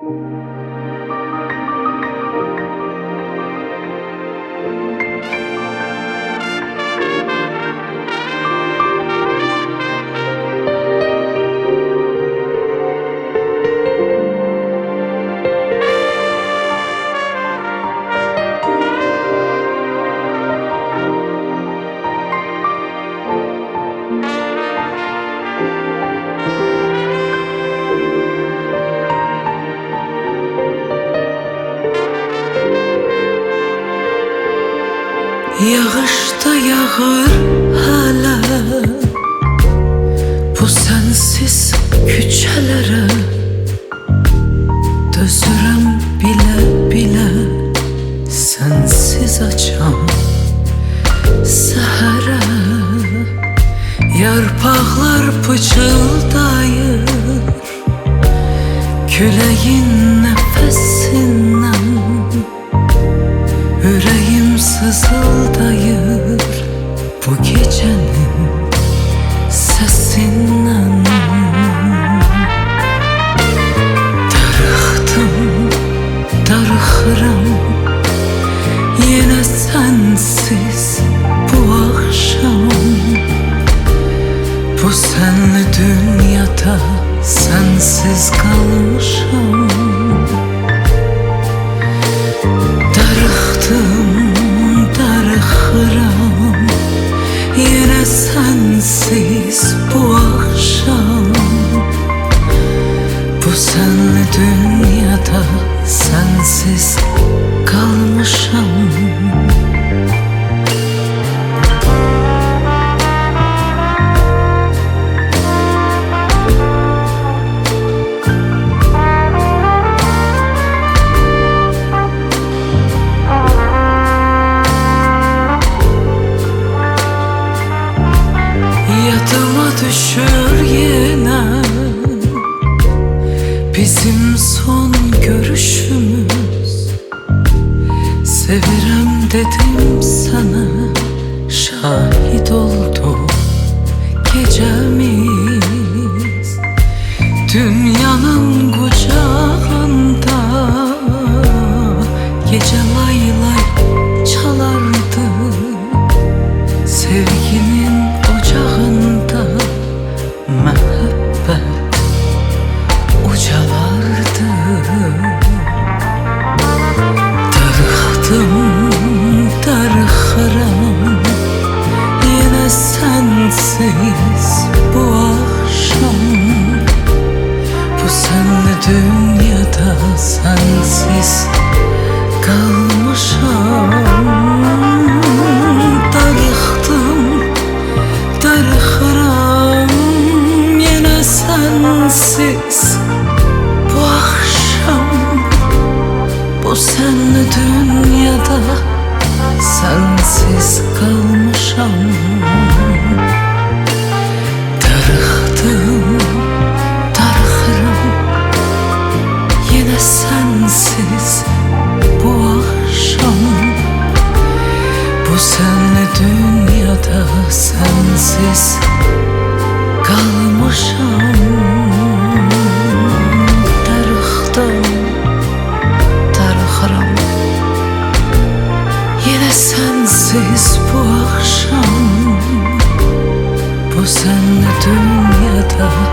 Yağış da yağır hala bu sensiz küçelere. Dözürüm bile bile sensiz açam səhərə. Yarpaqlar pıçıldayır küləyin nəfəsindən. Ürəyim sızıldayır bu gecənin səsindən. Darıxdım, darıxıram yenə sənsiz bu axşam. Bu sənli dünyada sənsiz qalmışam. Darıxıram yenə sənsiz bu axşam. Bu sənli dünyada sənsiz qalmışam. Yadıma düşür yenə bizim son görüşümüz. Sevirəm dedim sana, şahit oldu gecemiz. Dünyanın kucağında gece lay lay çalardı. Sevginin ocağında məhəbbət ucalardı. Darıxdım, darıxıram yenə sənsiz bu axşam. Bu sənli dünyada sənsiz qalmışam. Darıxıram yenə sənsiz bu axşam. Bu sənli dünyada sənsiz qalmışam. Darıxdım, darıxıram yenə sənsiz bu axşam. Bu sənli dünyada sənsiz qalmışam. Darıxdım, darıxıram yenə sənsiz bu axşam. Bu sənli dünyada